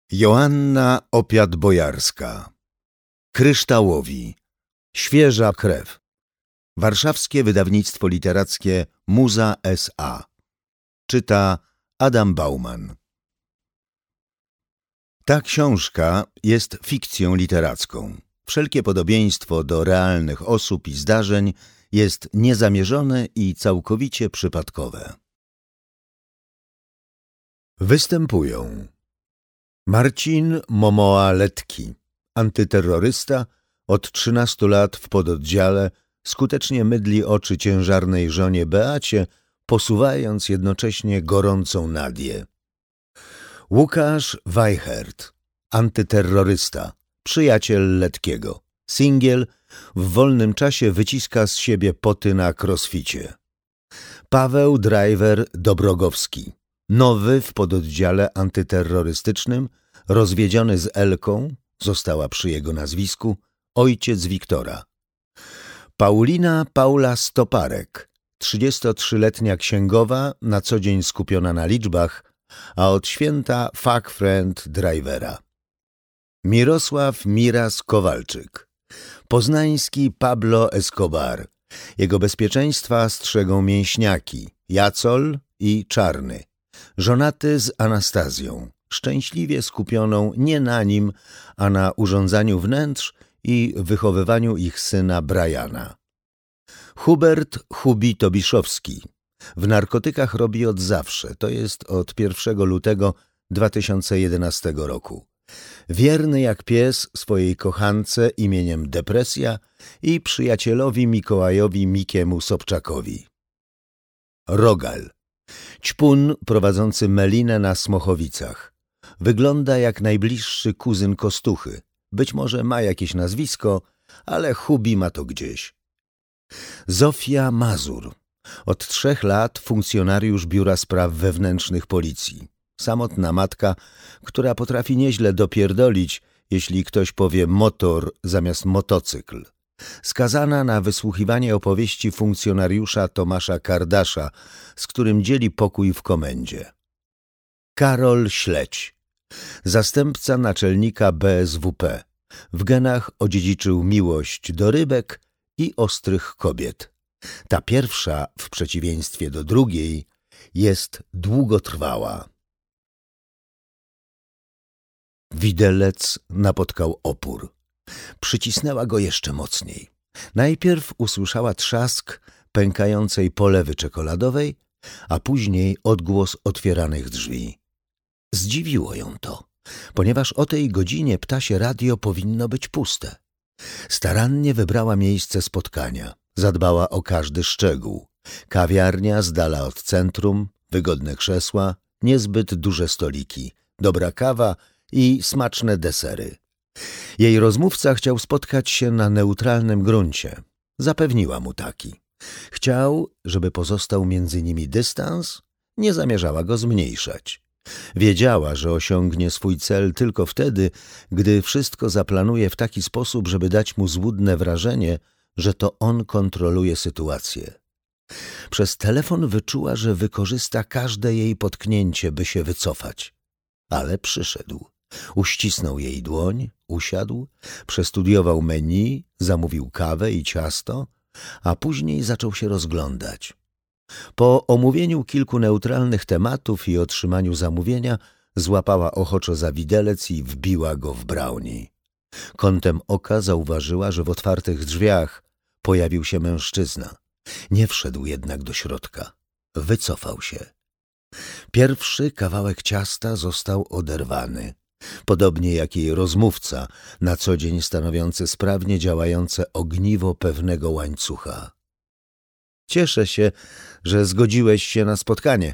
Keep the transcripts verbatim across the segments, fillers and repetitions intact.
Joanna Opiat-Bojarska. Kryształowi. Świeża krew. Warszawskie Wydawnictwo Literackie Muza S A. Czyta Adam Bauman. Ta książka jest fikcją literacką. Wszelkie podobieństwo do realnych osób i zdarzeń jest niezamierzone i całkowicie przypadkowe. Występują Marcin Momoa-Letki, antyterrorysta, od trzynastu lat w pododdziale, skutecznie mydli oczy ciężarnej żonie Beacie, posuwając jednocześnie gorącą Nadię. Łukasz Weichert, antyterrorysta, przyjaciel Letkiego, singiel, w wolnym czasie wyciska z siebie poty na crossficie. Paweł Driver Dobrogowski, nowy w pododdziale antyterrorystycznym, rozwiedziony z Elką, została przy jego nazwisku, ojciec Wiktora. Paulina Paula Stoparek, trzydziestotrzyletnia księgowa, na co dzień skupiona na liczbach, a od święta fuck friend Drivera. Mirosław Miras Kowalczyk, poznański Pablo Escobar. Jego bezpieczeństwa strzegą mięśniaki, Jacol i Czarny. Żonaty z Anastazją, szczęśliwie skupioną nie na nim, a na urządzaniu wnętrz i wychowywaniu ich syna Briana. Hubert Hubi Tobiszowski. W narkotykach robi od zawsze, to jest od pierwszego lutego dwa tysiące jedenastego roku. Wierny jak pies swojej kochance imieniem Depresja i przyjacielowi Mikołajowi Mikiemu Sobczakowi. Rogal. Ćpun prowadzący melinę na Smochowicach. Wygląda jak najbliższy kuzyn Kostuchy. Być może ma jakieś nazwisko, ale Hubi ma to gdzieś. Zofia Mazur. Od trzech lat funkcjonariusz Biura Spraw Wewnętrznych Policji. Samotna matka, która potrafi nieźle dopierdolić, jeśli ktoś powie motor zamiast motocykl. Skazana na wysłuchiwanie opowieści funkcjonariusza Tomasza Kardasza, z którym dzieli pokój w komendzie. Karol Śledź. Zastępca naczelnika B S W P. W genach odziedziczył miłość do rybek i ostrych kobiet. Ta pierwsza, w przeciwieństwie do drugiej, jest długotrwała. Widelec napotkał opór. Przycisnęła go jeszcze mocniej. Najpierw usłyszała trzask pękającej polewy czekoladowej, a później odgłos otwieranych drzwi. Zdziwiło ją to, ponieważ o tej godzinie ptasie radio powinno być puste. Starannie wybrała miejsce spotkania. Zadbała o każdy szczegół. Kawiarnia z dala od centrum, wygodne krzesła, niezbyt duże stoliki, dobra kawa i smaczne desery. Jej rozmówca chciał spotkać się na neutralnym gruncie. Zapewniła mu taki. Chciał, żeby pozostał między nimi dystans, nie zamierzała go zmniejszać. Wiedziała, że osiągnie swój cel tylko wtedy, gdy wszystko zaplanuje w taki sposób, żeby dać mu złudne wrażenie, że to on kontroluje sytuację. Przez telefon wyczuła, że wykorzysta każde jej potknięcie, by się wycofać. Ale przyszedł. Uścisnął jej dłoń, usiadł, przestudiował menu, zamówił kawę i ciasto, a później zaczął się rozglądać. Po omówieniu kilku neutralnych tematów i otrzymaniu zamówienia złapała ochoczo za widelec i wbiła go w brownie. Kątem oka zauważyła, że w otwartych drzwiach pojawił się mężczyzna. Nie wszedł jednak do środka. Wycofał się. Pierwszy kawałek ciasta został oderwany. Podobnie jak jej rozmówca, na co dzień stanowiący sprawnie działające ogniwo pewnego łańcucha. Cieszę się, że zgodziłeś się na spotkanie.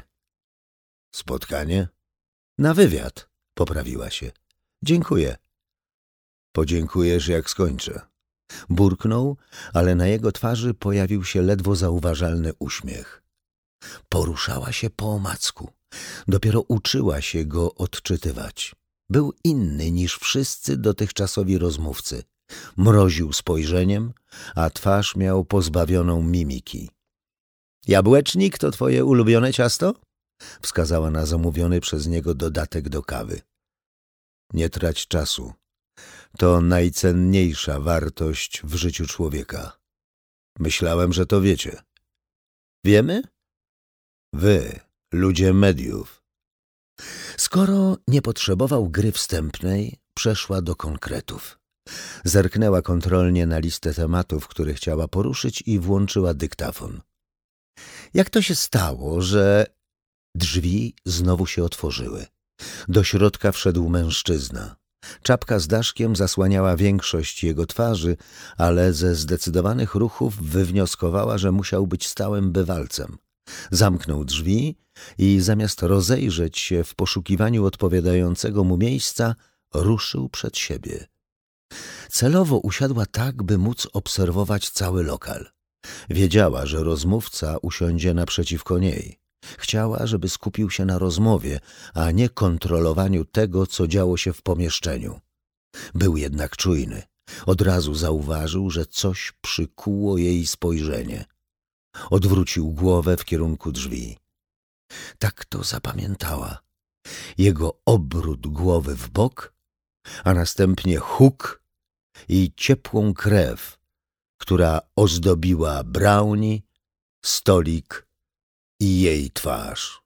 Spotkanie? Na wywiad, poprawiła się. Dziękuję. Podziękujesz, jak skończę. Burknął, ale na jego twarzy pojawił się ledwo zauważalny uśmiech. Poruszała się po omacku. Dopiero uczyła się go odczytywać. Był inny niż wszyscy dotychczasowi rozmówcy. Mroził spojrzeniem, a twarz miał pozbawioną mimiki. Jabłecznik to twoje ulubione ciasto? Wskazała na zamówiony przez niego dodatek do kawy. Nie trać czasu. To najcenniejsza wartość w życiu człowieka. Myślałem, że to wiecie. Wiemy? Wy, ludzie mediów. Skoro nie potrzebował gry wstępnej, przeszła do konkretów. Zerknęła kontrolnie na listę tematów, które chciała poruszyć i włączyła dyktafon. Jak to się stało, że drzwi znowu się otworzyły? Do środka wszedł mężczyzna. Czapka z daszkiem zasłaniała większość jego twarzy, ale ze zdecydowanych ruchów wywnioskowała, że musiał być stałym bywalcem. Zamknął drzwi i zamiast rozejrzeć się w poszukiwaniu odpowiadającego mu miejsca, ruszył przed siebie. Celowo usiadła tak, by móc obserwować cały lokal. Wiedziała, że rozmówca usiądzie naprzeciwko niej. Chciała, żeby skupił się na rozmowie, a nie kontrolowaniu tego, co działo się w pomieszczeniu. Był jednak czujny. Od razu zauważył, że coś przykuło jej spojrzenie. Odwrócił głowę w kierunku drzwi. Tak to zapamiętała. Jego obrót głowy w bok, a następnie huk i ciepłą krew, która ozdobiła brownie, stolik i jej twarz.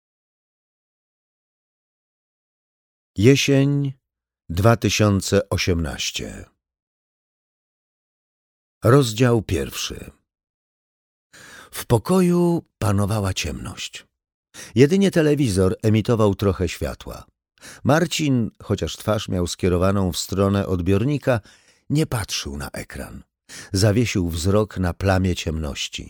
Jesień dwa tysiące osiemnasty. Rozdział pierwszy. W pokoju panowała ciemność. Jedynie telewizor emitował trochę światła. Marcin, chociaż twarz miał skierowaną w stronę odbiornika, nie patrzył na ekran. Zawiesił wzrok na plamie ciemności.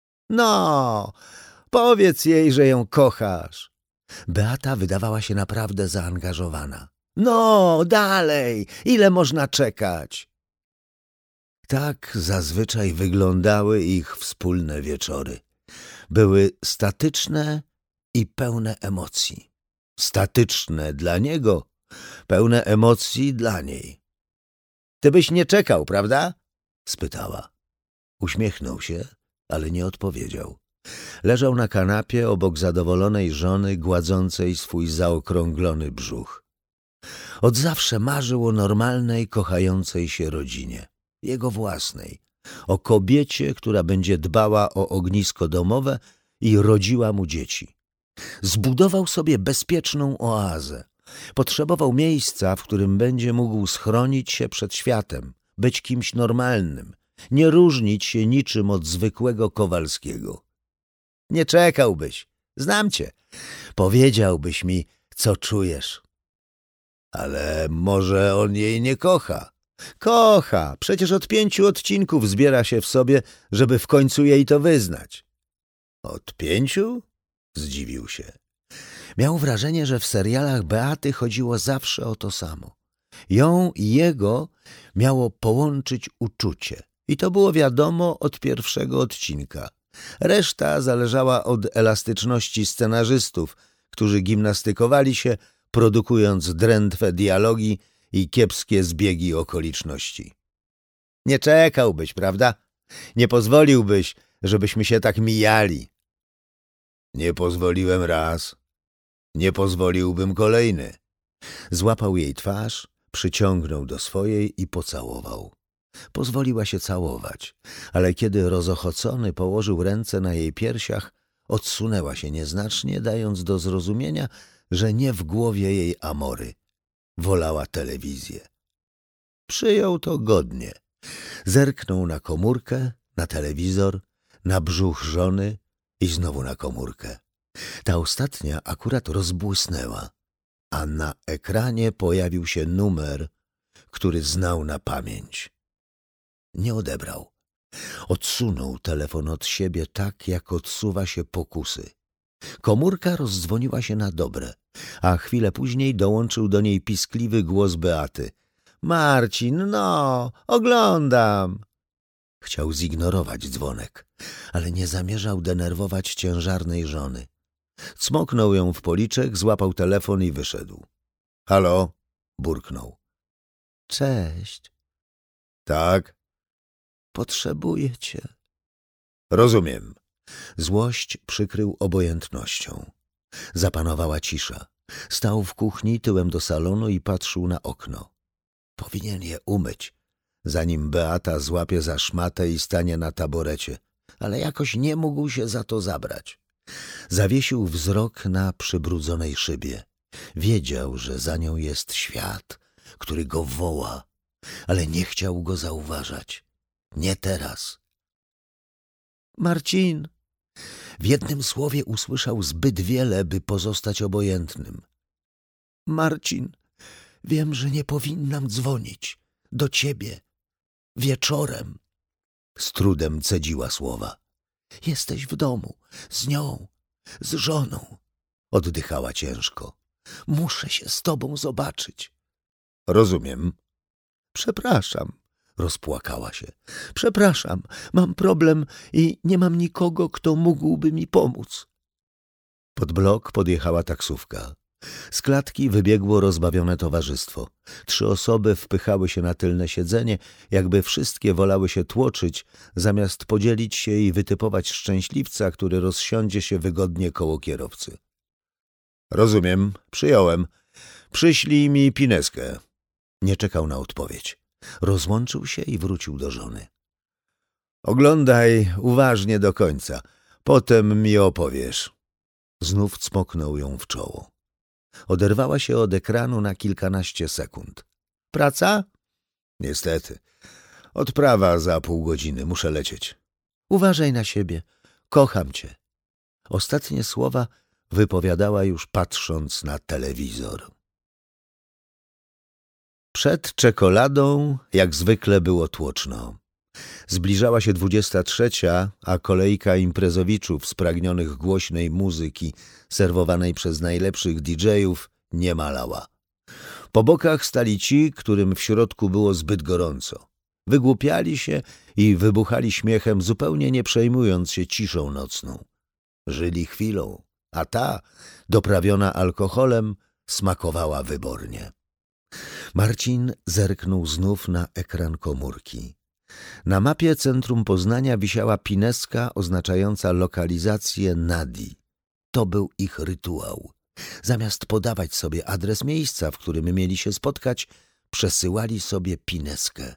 No, powiedz jej, że ją kochasz. Beata wydawała się naprawdę zaangażowana. No, dalej, ile można czekać? Tak zazwyczaj wyglądały ich wspólne wieczory. Były statyczne i pełne emocji. Statyczne dla niego, pełne emocji dla niej. Ty byś nie czekał, prawda? Spytała. Uśmiechnął się, ale nie odpowiedział. Leżał na kanapie obok zadowolonej żony gładzącej swój zaokrąglony brzuch. Od zawsze marzył o normalnej, kochającej się rodzinie. Jego własnej. O kobiecie, która będzie dbała o ognisko domowe i rodziła mu dzieci. Zbudował sobie bezpieczną oazę. Potrzebował miejsca, w którym będzie mógł schronić się przed światem, być kimś normalnym, nie różnić się niczym od zwykłego Kowalskiego. Nie czekałbyś, znam cię, powiedziałbyś mi, co czujesz. Ale może on jej nie kocha. Kocha, przecież od pięciu odcinków zbiera się w sobie, żeby w końcu jej to wyznać. Od pięciu? Zdziwił się. Miał wrażenie, że w serialach Beaty chodziło zawsze o to samo. Ją i jego miało połączyć uczucie. I to było wiadomo od pierwszego odcinka. Reszta zależała od elastyczności scenarzystów, którzy gimnastykowali się, produkując drętwe dialogi i kiepskie zbiegi okoliczności. Nie czekałbyś, prawda? Nie pozwoliłbyś, żebyśmy się tak mijali. Nie pozwoliłem raz. Nie pozwoliłbym kolejny. Złapał jej twarz, przyciągnął do swojej i pocałował. Pozwoliła się całować, ale kiedy rozochocony położył ręce na jej piersiach, odsunęła się nieznacznie, dając do zrozumienia, że nie w głowie jej amory. Wolała telewizję. Przyjął to godnie. Zerknął na komórkę, na telewizor, na brzuch żony i znowu na komórkę. Ta ostatnia akurat rozbłysnęła, a na ekranie pojawił się numer, który znał na pamięć. Nie odebrał. Odsunął telefon od siebie tak, jak odsuwa się pokusy. Komórka rozdzwoniła się na dobre, a chwilę później dołączył do niej piskliwy głos Beaty. Marcin, no, oglądam. Chciał zignorować dzwonek, ale nie zamierzał denerwować ciężarnej żony. Cmoknął ją w policzek, złapał telefon i wyszedł. Halo? Burknął. Cześć. Tak? Potrzebuję cię. Rozumiem. Złość przykrył obojętnością. Zapanowała cisza. Stał w kuchni tyłem do salonu i patrzył na okno. Powinien je umyć, zanim Beata złapie za szmatę i stanie na taborecie, ale jakoś nie mógł się za to zabrać. Zawiesił wzrok na przybrudzonej szybie. Wiedział, że za nią jest świat, który go woła, ale nie chciał go zauważać. Nie teraz. Marcin! W jednym słowie usłyszał zbyt wiele, by pozostać obojętnym. Marcin, wiem, że nie powinnam dzwonić. Do ciebie. Wieczorem. Z trudem cedziła słowa. Jesteś w domu. Z nią. Z żoną. Oddychała ciężko. Muszę się z tobą zobaczyć. Rozumiem. Przepraszam. Rozpłakała się. Przepraszam, mam problem i nie mam nikogo, kto mógłby mi pomóc. Pod blok podjechała taksówka. Z klatki wybiegło rozbawione towarzystwo. Trzy osoby wpychały się na tylne siedzenie, jakby wszystkie wolały się tłoczyć, zamiast podzielić się i wytypować szczęśliwca, który rozsiądzie się wygodnie koło kierowcy. Rozumiem, przyjąłem. Przyślij mi pineskę. Nie czekał na odpowiedź. Rozłączył się i wrócił do żony. Oglądaj uważnie do końca. Potem mi opowiesz. Znów cmoknął ją w czoło. Oderwała się od ekranu na kilkanaście sekund. Praca? Niestety. Odprawa za pół godziny. Muszę lecieć. Uważaj na siebie. Kocham cię. Ostatnie słowa wypowiadała już patrząc na telewizor. Przed czekoladą jak zwykle było tłoczno. Zbliżała się dwudziesta trzecia, a kolejka imprezowiczów spragnionych głośnej muzyki serwowanej przez najlepszych didżejów nie malała. Po bokach stali ci, którym w środku było zbyt gorąco. Wygłupiali się i wybuchali śmiechem, zupełnie nie przejmując się ciszą nocną. Żyli chwilą, a ta, doprawiona alkoholem, smakowała wybornie. Marcin zerknął znów na ekran komórki. Na mapie centrum Poznania wisiała pineska oznaczająca lokalizację Nadii. To był ich rytuał. Zamiast podawać sobie adres miejsca, w którym mieli się spotkać, przesyłali sobie pineskę.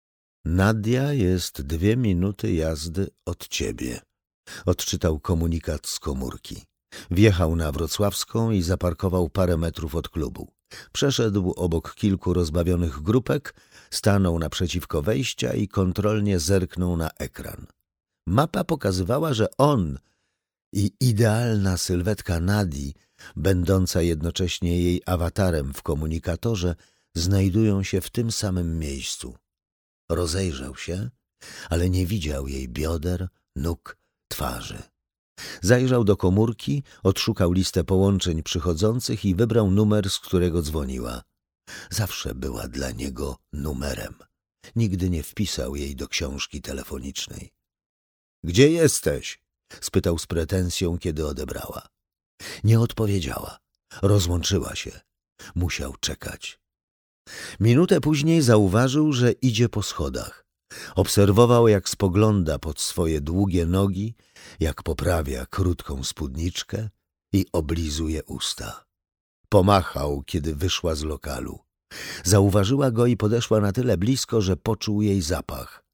Nadia jest dwie minuty jazdy od ciebie. Odczytał komunikat z komórki. Wjechał na Wrocławską i zaparkował parę metrów od klubu. Przeszedł obok kilku rozbawionych grupek, stanął naprzeciwko wejścia i kontrolnie zerknął na ekran. Mapa pokazywała, że on i idealna sylwetka Nadii, będąca jednocześnie jej awatarem w komunikatorze, znajdują się w tym samym miejscu. Rozejrzał się, ale nie widział jej bioder, nóg, twarzy. Zajrzał do komórki, odszukał listę połączeń przychodzących i wybrał numer, z którego dzwoniła. Zawsze była dla niego numerem. Nigdy nie wpisał jej do książki telefonicznej. — Gdzie jesteś? — spytał z pretensją, kiedy odebrała. Nie odpowiedziała. Rozłączyła się. Musiał czekać. Minutę później zauważył, że idzie po schodach. Obserwował, jak spogląda pod swoje długie nogi, jak poprawia krótką spódniczkę i oblizuje usta. Pomachał, kiedy wyszła z lokalu. Zauważyła go i podeszła na tyle blisko, że poczuł jej zapach.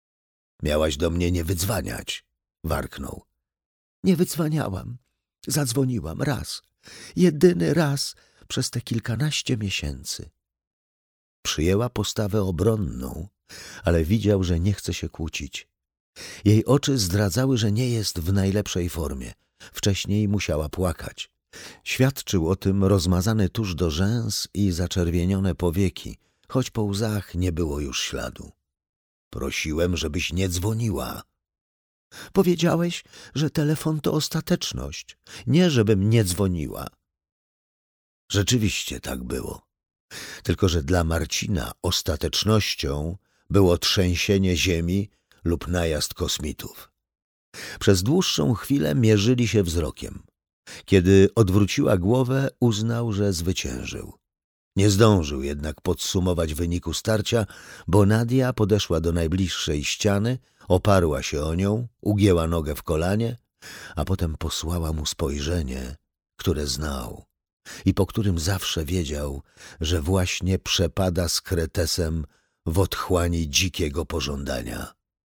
— Miałaś do mnie nie wydzwaniać — warknął. — Nie wydzwaniałam. Zadzwoniłam raz. Jedyny raz przez te kilkanaście miesięcy. Przyjęła postawę obronną, ale widział, że nie chce się kłócić. Jej oczy zdradzały, że nie jest w najlepszej formie. Wcześniej musiała płakać. Świadczył o tym rozmazany tusz do rzęs i zaczerwienione powieki, choć po łzach nie było już śladu. Prosiłem, żebyś nie dzwoniła. Powiedziałeś, że telefon to ostateczność, nie żebym nie dzwoniła. Rzeczywiście tak było. Tylko że dla Marcina ostatecznością było trzęsienie ziemi lub najazd kosmitów. Przez dłuższą chwilę mierzyli się wzrokiem. Kiedy odwróciła głowę, uznał, że zwyciężył. Nie zdążył jednak podsumować wyniku starcia, bo Nadia podeszła do najbliższej ściany, oparła się o nią, ugięła nogę w kolanie, a potem posłała mu spojrzenie, które znał. i po którym zawsze wiedział, że właśnie przepada z Kretesem w otchłani dzikiego pożądania.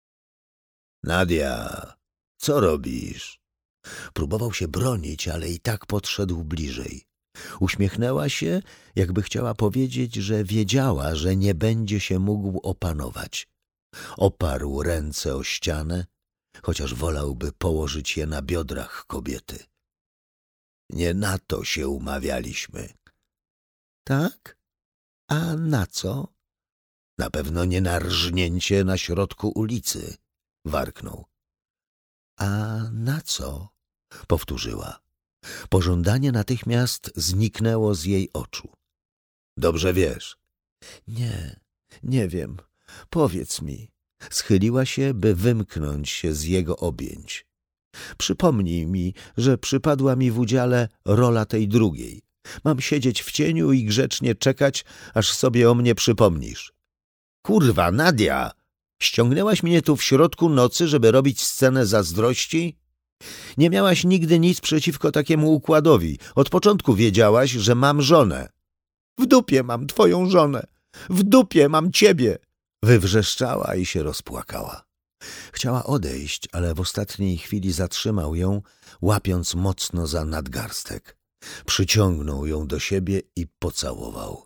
Nadia, co robisz? Próbował się bronić, ale i tak podszedł bliżej. Uśmiechnęła się, jakby chciała powiedzieć, że wiedziała, że nie będzie się mógł opanować. Oparł ręce o ścianę, chociaż wolałby położyć je na biodrach kobiety. Nie na to się umawialiśmy. Tak? A na co? Na pewno nie na rżnięcie na środku ulicy, warknął. A na co? Powtórzyła. Pożądanie natychmiast zniknęło z jej oczu. Dobrze wiesz. Nie, nie wiem. Powiedz mi. Schyliła się, by wymknąć się z jego objęć. Przypomnij mi, że przypadła mi w udziale rola tej drugiej. Mam siedzieć w cieniu i grzecznie czekać, aż sobie o mnie przypomnisz. Kurwa, Nadia! Ściągnęłaś mnie tu w środku nocy, żeby robić scenę zazdrości? Nie miałaś nigdy nic przeciwko takiemu układowi. Od początku wiedziałaś, że mam żonę. W dupie mam twoją żonę. W dupie mam ciebie. Wywrzeszczała i się rozpłakała. Chciała odejść, ale w ostatniej chwili zatrzymał ją, łapiąc mocno za nadgarstek. Przyciągnął ją do siebie i pocałował.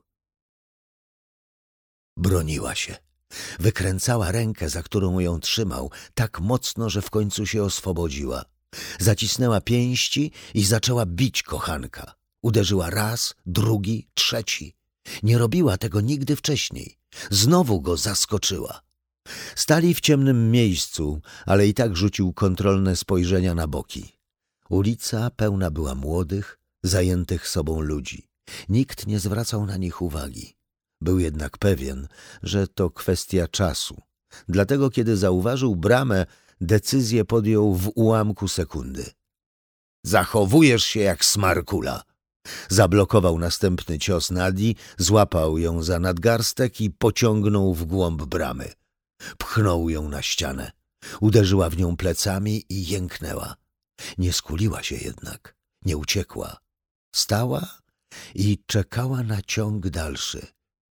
Broniła się. Wykręcała rękę, za którą ją trzymał, tak mocno, że w końcu się oswobodziła. Zacisnęła pięści i zaczęła bić kochanka. Uderzyła raz, drugi, trzeci. Nie robiła tego nigdy wcześniej. Znowu go zaskoczyła. Stali w ciemnym miejscu, ale i tak rzucił kontrolne spojrzenia na boki. Ulica pełna była młodych, zajętych sobą ludzi. Nikt nie zwracał na nich uwagi. Był jednak pewien, że to kwestia czasu. Dlatego, kiedy zauważył bramę, decyzję podjął w ułamku sekundy. Zachowujesz się jak smarkula. Zablokował następny cios Nadii, złapał ją za nadgarstek i pociągnął w głąb bramy. Pchnął ją na ścianę. Uderzyła w nią plecami i jęknęła. Nie skuliła się jednak, nie uciekła. Stała i czekała na ciąg dalszy.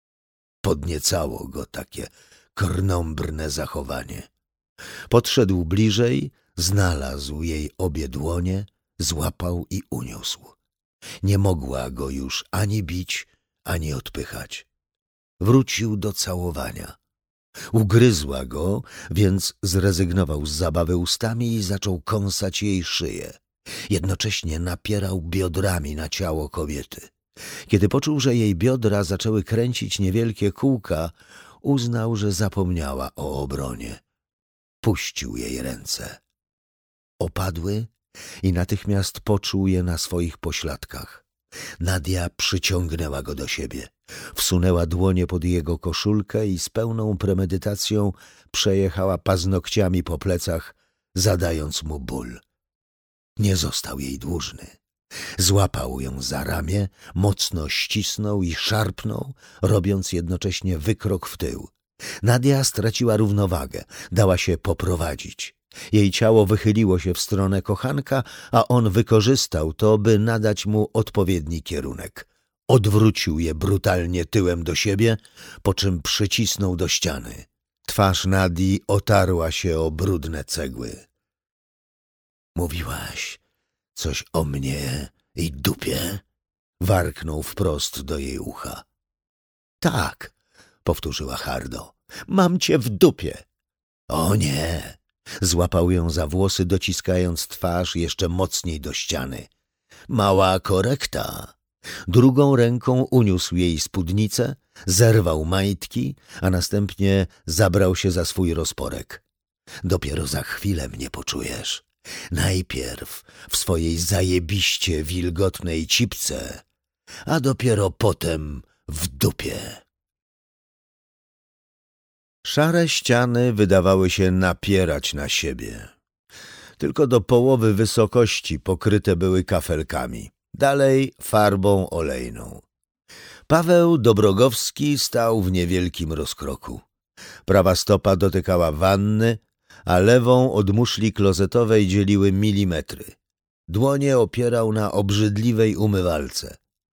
Podniecało go takie krnąbrne zachowanie. Podszedł bliżej, znalazł jej obie dłonie, złapał i uniósł. Nie mogła go już ani bić, ani odpychać. Wrócił do całowania. Ugryzła go, więc zrezygnował z zabawy ustami i zaczął kąsać jej szyję. Jednocześnie napierał biodrami na ciało kobiety. Kiedy poczuł, że jej biodra zaczęły kręcić niewielkie kółka, uznał, że zapomniała o obronie. Puścił jej ręce. Opadły i natychmiast poczuł je na swoich pośladkach. Nadia przyciągnęła go do siebie. Wsunęła dłonie pod jego koszulkę i z pełną premedytacją przejechała paznokciami po plecach, zadając mu ból. Nie został jej dłużny. Złapał ją za ramię, mocno ścisnął i szarpnął, robiąc jednocześnie wykrok w tył. Nadia straciła równowagę, dała się poprowadzić. Jej ciało wychyliło się w stronę kochanka, a on wykorzystał to, by nadać mu odpowiedni kierunek. Odwrócił je brutalnie tyłem do siebie, po czym przycisnął do ściany. Twarz Nadii otarła się o brudne cegły. Mówiłaś coś o mnie i dupie? Warknął wprost do jej ucha. Tak, powtórzyła hardo. Mam cię w dupie. O nie! Złapał ją za włosy, dociskając twarz jeszcze mocniej do ściany. Mała korekta. Drugą ręką uniósł jej spódnicę, zerwał majtki, a następnie zabrał się za swój rozporek. Dopiero za chwilę mnie poczujesz. Najpierw w swojej zajebiście wilgotnej cipce, a dopiero potem w dupie. Szare ściany wydawały się napierać na siebie. Tylko do połowy wysokości pokryte były kafelkami, dalej farbą olejną. Paweł Dobrogowski stał w niewielkim rozkroku. Prawa stopa dotykała wanny, a lewą od muszli klozetowej dzieliły milimetry. Dłonie opierał na obrzydliwej umywalce.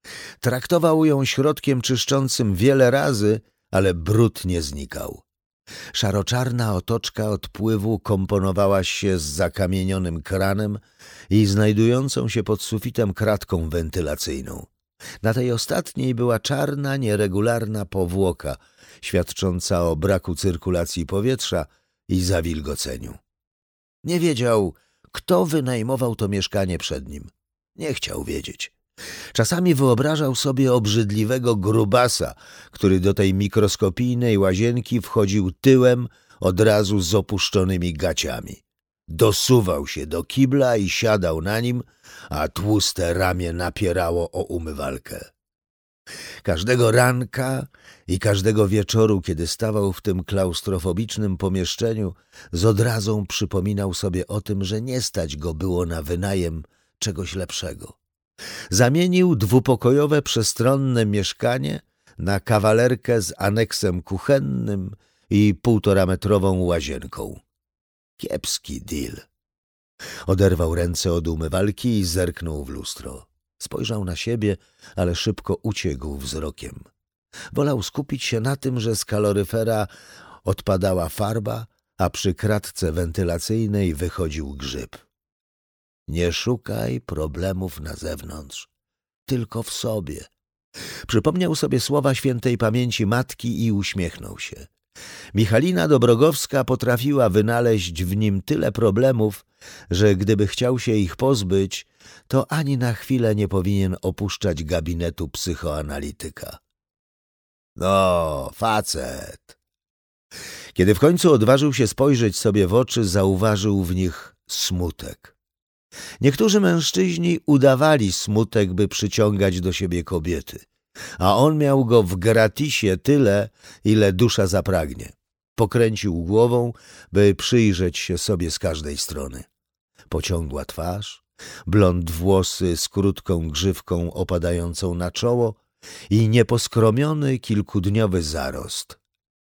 Traktował ją środkiem czyszczącym wiele razy, ale brud nie znikał. Szaroczarna otoczka odpływu komponowała się z zakamienionym kranem i znajdującą się pod sufitem kratką wentylacyjną. Na tej ostatniej była czarna, nieregularna powłoka, świadcząca o braku cyrkulacji powietrza i zawilgoceniu. Nie wiedział, kto wynajmował to mieszkanie przed nim. Nie chciał wiedzieć. Czasami wyobrażał sobie obrzydliwego grubasa, który do tej mikroskopijnej łazienki wchodził tyłem, od razu z opuszczonymi gaciami. Dosuwał się do kibla i siadał na nim, a tłuste ramię napierało o umywalkę. Każdego ranka i każdego wieczoru, kiedy stawał w tym klaustrofobicznym pomieszczeniu, z odrazą przypominał sobie o tym, że nie stać go było na wynajem czegoś lepszego. Zamienił dwupokojowe przestronne mieszkanie na kawalerkę z aneksem kuchennym i półtorametrową łazienką. Kiepski deal. Oderwał ręce od umywalki i zerknął w lustro. Spojrzał na siebie, ale szybko uciekł wzrokiem. Wolał skupić się na tym, że z kaloryfera odpadała farba, a przy kratce wentylacyjnej wychodził grzyb. Nie szukaj problemów na zewnątrz, tylko w sobie. Przypomniał sobie słowa świętej pamięci matki i uśmiechnął się. Michalina Dobrogowska potrafiła wynaleźć w nim tyle problemów, że gdyby chciał się ich pozbyć, to ani na chwilę nie powinien opuszczać gabinetu psychoanalityka. No, facet. Kiedy w końcu odważył się spojrzeć sobie w oczy, zauważył w nich smutek. Niektórzy mężczyźni udawali smutek, by przyciągać do siebie kobiety, a on miał go w gratisie tyle, ile dusza zapragnie. Pokręcił głową, by przyjrzeć się sobie z każdej strony. Pociągła twarz, blond włosy z krótką grzywką opadającą na czoło i nieposkromiony kilkudniowy zarost.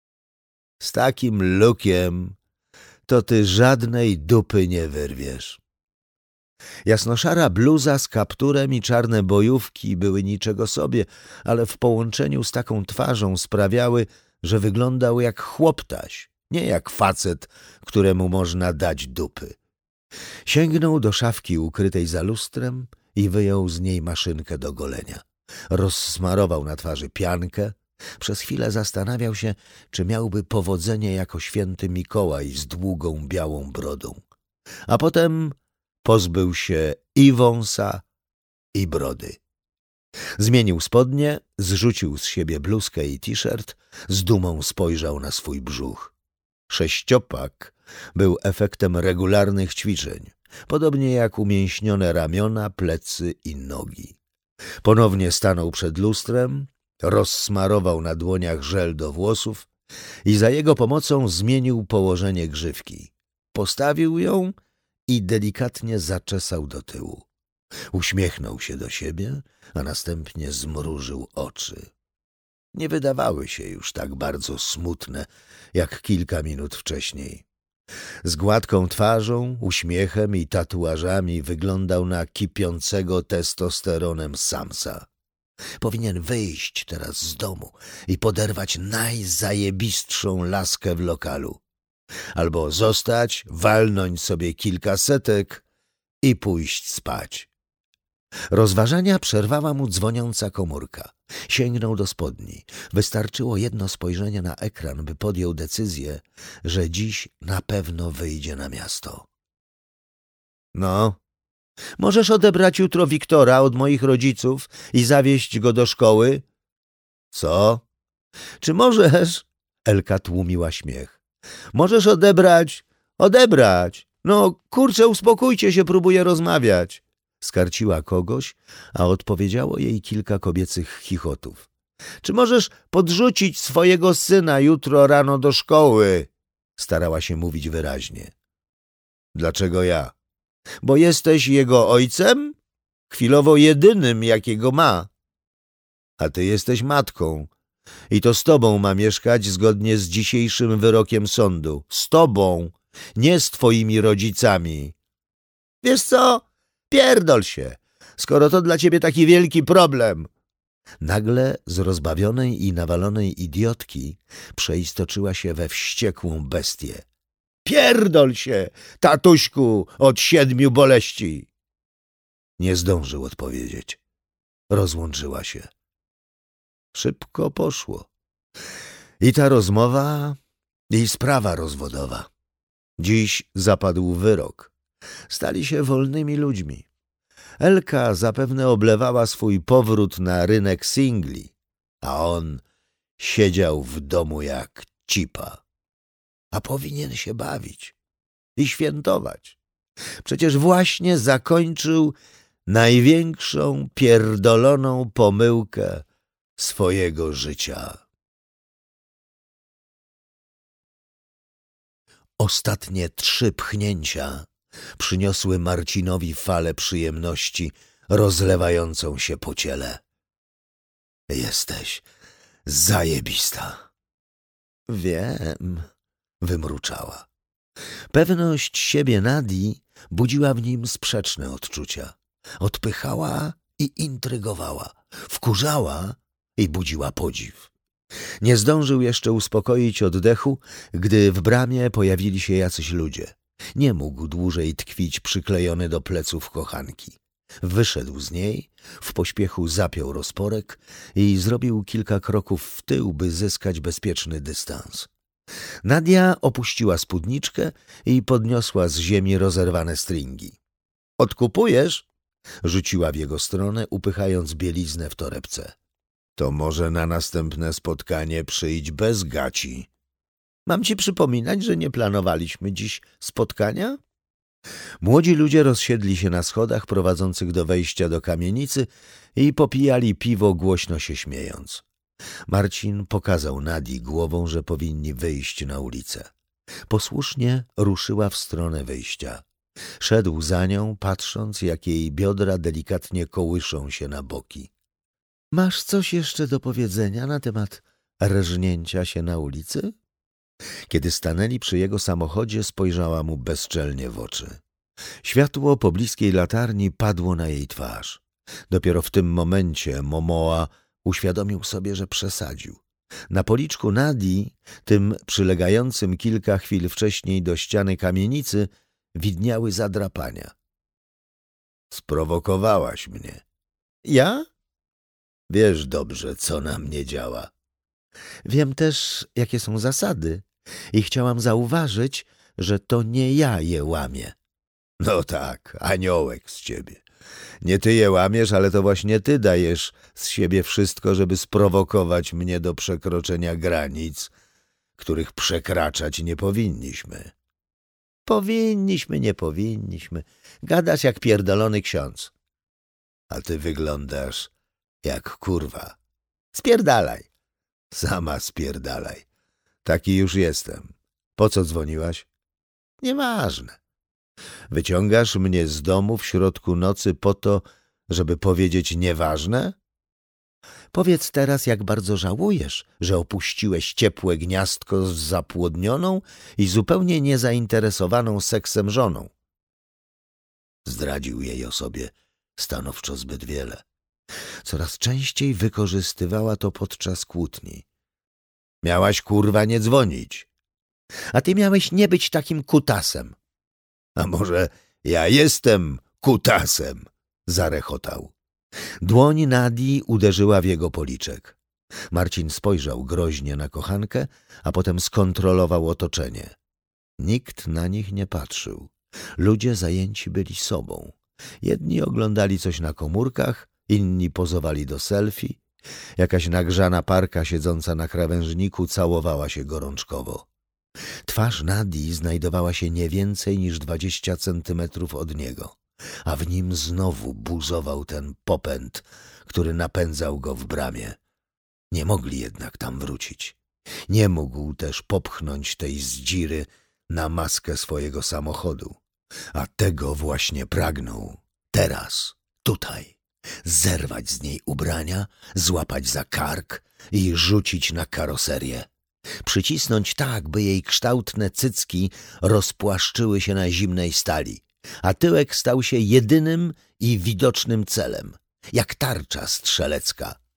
Z takim lukiem to ty żadnej dupy nie wyrwiesz. Jasnoszara bluza z kapturem i czarne bojówki były niczego sobie, ale w połączeniu z taką twarzą sprawiały, że wyglądał jak chłoptaś, nie jak facet, któremu można dać dupy. Sięgnął do szafki ukrytej za lustrem i wyjął z niej maszynkę do golenia. Rozsmarował na twarzy piankę. Przez chwilę zastanawiał się, czy miałby powodzenie jako święty Mikołaj z długą białą brodą. A potem pozbył się i wąsa, i brody. Zmienił spodnie, zrzucił z siebie bluzkę i t-shirt, z dumą spojrzał na swój brzuch. Sześciopak był efektem regularnych ćwiczeń, podobnie jak umięśnione ramiona, plecy i nogi. Ponownie stanął przed lustrem, rozsmarował na dłoniach żel do włosów i za jego pomocą zmienił położenie grzywki. Postawił ją i delikatnie zaczesał do tyłu. Uśmiechnął się do siebie, a następnie zmrużył oczy. Nie wydawały się już tak bardzo smutne, jak kilka minut wcześniej. Z gładką twarzą, uśmiechem i tatuażami wyglądał na kipiącego testosteronem samca. Powinien wyjść teraz z domu i poderwać najzajebistszą laskę w lokalu. Albo zostać, walnąć sobie kilka setek i pójść spać. Rozważania przerwała mu dzwoniąca komórka. Sięgnął do spodni. Wystarczyło jedno spojrzenie na ekran, by podjął decyzję, że dziś na pewno wyjdzie na miasto. No, możesz odebrać jutro Wiktora od moich rodziców i zawieźć go do szkoły? Co? Czy możesz? Elka tłumiła śmiech. Możesz odebrać? Odebrać! No, kurczę, uspokójcie się, próbuję rozmawiać. Skarciła kogoś, a odpowiedziało jej kilka kobiecych chichotów. Czy możesz podrzucić swojego syna jutro rano do szkoły? Starała się mówić wyraźnie. Dlaczego ja? Bo jesteś jego ojcem? Chwilowo jedynym, jakiego ma. A ty jesteś matką. I to z tobą ma mieszkać zgodnie z dzisiejszym wyrokiem sądu. Z tobą, nie z twoimi rodzicami. Wiesz co? Pierdol się, skoro to dla ciebie taki wielki problem. Nagle z rozbawionej i nawalonej idiotki przeistoczyła się we wściekłą bestię. Pierdol się, tatuśku, od siedmiu boleści! Nie zdążył odpowiedzieć. Rozłączyła się. Szybko poszło. I ta rozmowa, i sprawa rozwodowa. Dziś zapadł wyrok. Stali się wolnymi ludźmi. Elka zapewne oblewała swój powrót na rynek singli, a on siedział w domu jak cipa. A powinien się bawić i świętować. Przecież właśnie zakończył największą pierdoloną pomyłkę swojego życia. Ostatnie trzy pchnięcia przyniosły Marcinowi falę przyjemności rozlewającą się po ciele. Jesteś zajebista. Wiem, wymruczała. Pewność siebie Nadii budziła w nim sprzeczne odczucia. Odpychała i intrygowała, wkurzała i budziła podziw. Nie zdążył jeszcze uspokoić oddechu, gdy w bramie pojawili się jacyś ludzie. Nie mógł dłużej tkwić przyklejony do pleców kochanki. Wyszedł z niej, w pośpiechu zapiął rozporek i zrobił kilka kroków w tył, by zyskać bezpieczny dystans. Nadia opuściła spódniczkę i podniosła z ziemi rozerwane stringi. — Odkupujesz? — rzuciła w jego stronę, upychając bieliznę w torebce. — To może na następne spotkanie przyjdź bez gaci. — Mam ci przypominać, że nie planowaliśmy dziś spotkania? Młodzi ludzie rozsiedli się na schodach prowadzących do wejścia do kamienicy i popijali piwo, głośno się śmiejąc. Marcin pokazał Nadii głową, że powinni wyjść na ulicę. Posłusznie ruszyła w stronę wyjścia. Szedł za nią, patrząc, jak jej biodra delikatnie kołyszą się na boki. — Masz coś jeszcze do powiedzenia na temat rżnięcia się na ulicy? Kiedy stanęli przy jego samochodzie, spojrzała mu bezczelnie w oczy. Światło pobliskiej latarni padło na jej twarz. Dopiero w tym momencie Momoa uświadomił sobie, że przesadził. Na policzku Nadii, tym przylegającym kilka chwil wcześniej do ściany kamienicy, widniały zadrapania. — Sprowokowałaś mnie. — Ja? Wiesz dobrze, co na mnie działa. Wiem też, jakie są zasady i chciałam zauważyć, że to nie ja je łamię. No tak, aniołek z ciebie. Nie ty je łamiesz, ale to właśnie ty dajesz z siebie wszystko, żeby sprowokować mnie do przekroczenia granic, których przekraczać nie powinniśmy. Powinniśmy, nie powinniśmy. Gadasz jak pierdolony ksiądz. A ty wyglądasz jak kurwa. Spierdalaj. Sama spierdalaj. Taki już jestem. Po co dzwoniłaś? Nieważne. Wyciągasz mnie z domu w środku nocy po to, żeby powiedzieć nieważne? Powiedz teraz, jak bardzo żałujesz, że opuściłeś ciepłe gniazdko z zapłodnioną i zupełnie niezainteresowaną seksem żoną. Zdradził jej o sobie stanowczo zbyt wiele. Coraz częściej wykorzystywała to podczas kłótni. Miałaś, kurwa, nie dzwonić. A ty miałeś nie być takim kutasem. A może ja jestem kutasem? Zarechotał. Dłoń Nadii uderzyła w jego policzek. Marcin spojrzał groźnie na kochankę, a potem skontrolował otoczenie. Nikt na nich nie patrzył. Ludzie zajęci byli sobą. Jedni oglądali coś na komórkach, inni pozowali do selfie. Jakaś nagrzana parka siedząca na krawężniku całowała się gorączkowo. Twarz Nadii znajdowała się nie więcej niż dwadzieścia centymetrów od niego, a w nim znowu buzował ten popęd, który napędzał go w bramie. Nie mogli jednak tam wrócić. Nie mógł też popchnąć tej zdziry na maskę swojego samochodu, a tego właśnie pragnął. Teraz, tutaj. Zerwać z niej ubrania, złapać za kark i rzucić na karoserię. Przycisnąć tak, by jej kształtne cycki rozpłaszczyły się na zimnej stali, a tyłek stał się jedynym i widocznym celem, jak tarcza strzelecka,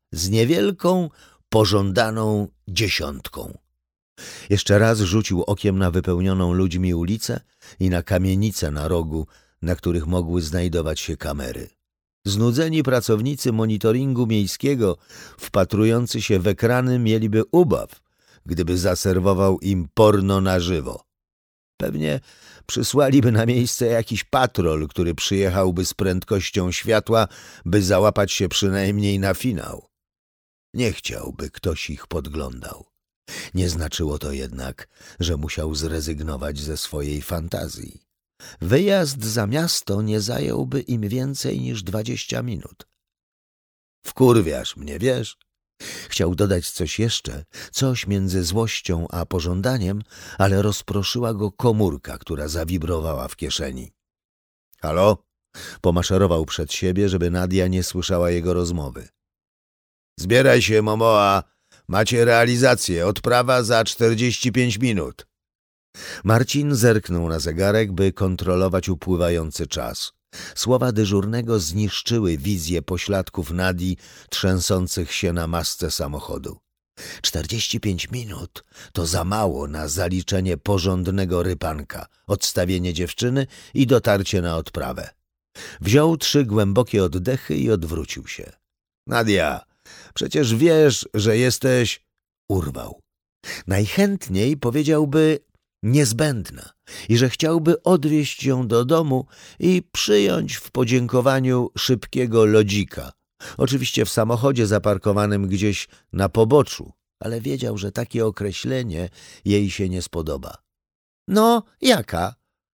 z niewielką, pożądaną dziesiątką. Jeszcze raz rzucił okiem na wypełnioną ludźmi ulicę i na kamienice na rogu, na których mogły znajdować się kamery. Znudzeni pracownicy monitoringu miejskiego, wpatrujący się w ekrany, mieliby ubaw, gdyby zaserwował im porno na żywo. Pewnie przysłaliby na miejsce jakiś patrol, który przyjechałby z prędkością światła, by załapać się przynajmniej na finał. Nie chciałby ktoś ich podglądał. Nie znaczyło to jednak, że musiał zrezygnować ze swojej fantazji. Wyjazd za miasto nie zająłby im więcej niż dwadzieścia minut. Wkurwiasz mnie, wiesz? Chciał dodać coś jeszcze, coś między złością a pożądaniem, ale rozproszyła go komórka, która zawibrowała w kieszeni. Halo? Pomaszerował przed siebie, żeby Nadia nie słyszała jego rozmowy. Zbieraj się, Momoa. Macie realizację. Odprawa za czterdzieści pięć minut. Marcin zerknął na zegarek, by kontrolować upływający czas. Słowa dyżurnego zniszczyły wizję pośladków Nadii trzęsących się na masce samochodu. Czterdzieści pięć minut to za mało na zaliczenie porządnego rypanka, odstawienie dziewczyny i dotarcie na odprawę. Wziął trzy głębokie oddechy i odwrócił się. Nadia, przecież wiesz, że jesteś... Urwał. Najchętniej powiedziałby niezbędna i że chciałby odwieźć ją do domu i przyjąć w podziękowaniu szybkiego lodzika. Oczywiście w samochodzie zaparkowanym gdzieś na poboczu, ale wiedział, że takie określenie jej się nie spodoba. No, jaka?